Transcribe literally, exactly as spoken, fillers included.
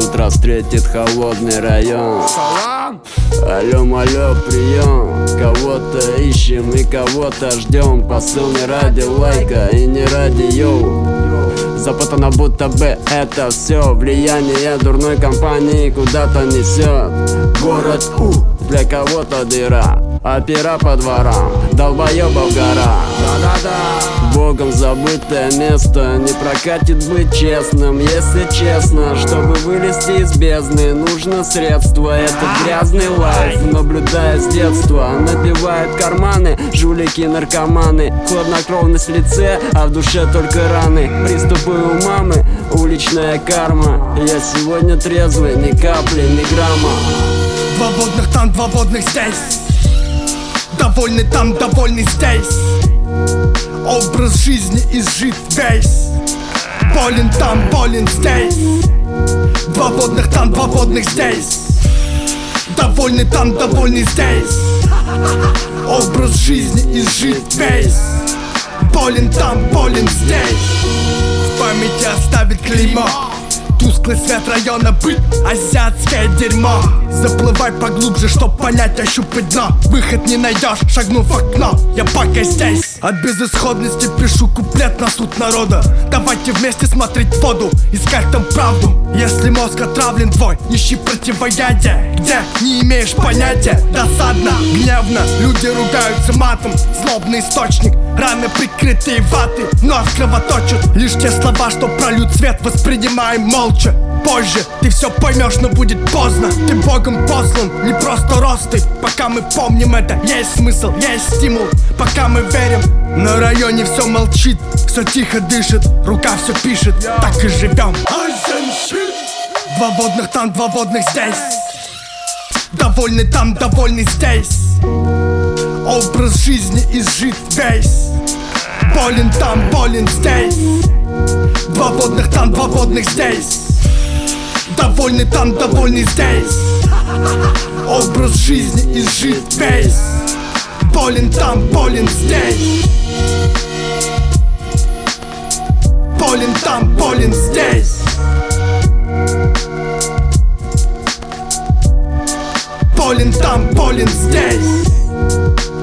утро встретит холодный район. Алло, алло, прием. Кого-то ищем и кого-то ждем. Посыл не ради лайка и не ради йоу. Запутано будто бы это все. Влияние дурной компании куда-то несет. Город У, для кого-то дыра, опера по дворам, долбоебов гора. Да-да-да. Богом забытое место. Не прокатит быть честным, если честно. Чтобы вылезти из бездны, нужно средство. Это грязный лайф, наблюдая с детства. Набивают карманы жулики, наркоманы. Хладнокровность в лице, а в душе только раны. Приступы у мамы, уличная карма. Я сегодня трезвый, ни капли, ни грамма. Два водных там, два водных здесь. Довольный там, довольный здесь. Образ жизни изжит весь. Болен там, болен здесь. Два водных там, два водных здесь. Довольный там, довольный здесь. Образ жизни изжит весь. Болен там, болен здесь. В памяти оставит клеймо. Тусклый свет района, быт, азиатское дерьмо. Заплывай поглубже, чтоб понять, ощупать дно. Выход не найдешь, шагнув в окно. Я пока здесь. От безысходности пишу куплет на суд народа. Давайте вместе смотреть воду, искать там правду. Если мозг отравлен твой, ищи противоядие. Где не имеешь понятия, досадно, гневно. Люди ругаются матом, злобный источник. Раны прикрытые ваты, вновь кровоточат. Лишь те слова, что прольют свет, воспринимаем молча. Позже ты все поймешь, но будет поздно. Ты Богом послан, не просто росты. Пока мы помним это, есть смысл, есть стимул. Пока мы верим, на районе все молчит. Все тихо дышит, рука все пишет. Так и живем. Два водных там, два водных здесь. Довольный там, довольный здесь. Образ жизни изжит весь. Болен там, болен здесь. Два водных там, два водных здесь. Довольный там, довольный здесь. Образ жизни изжит весь. Болен там, болен здесь. Болен там, болен здесь. Болен там, болен здесь.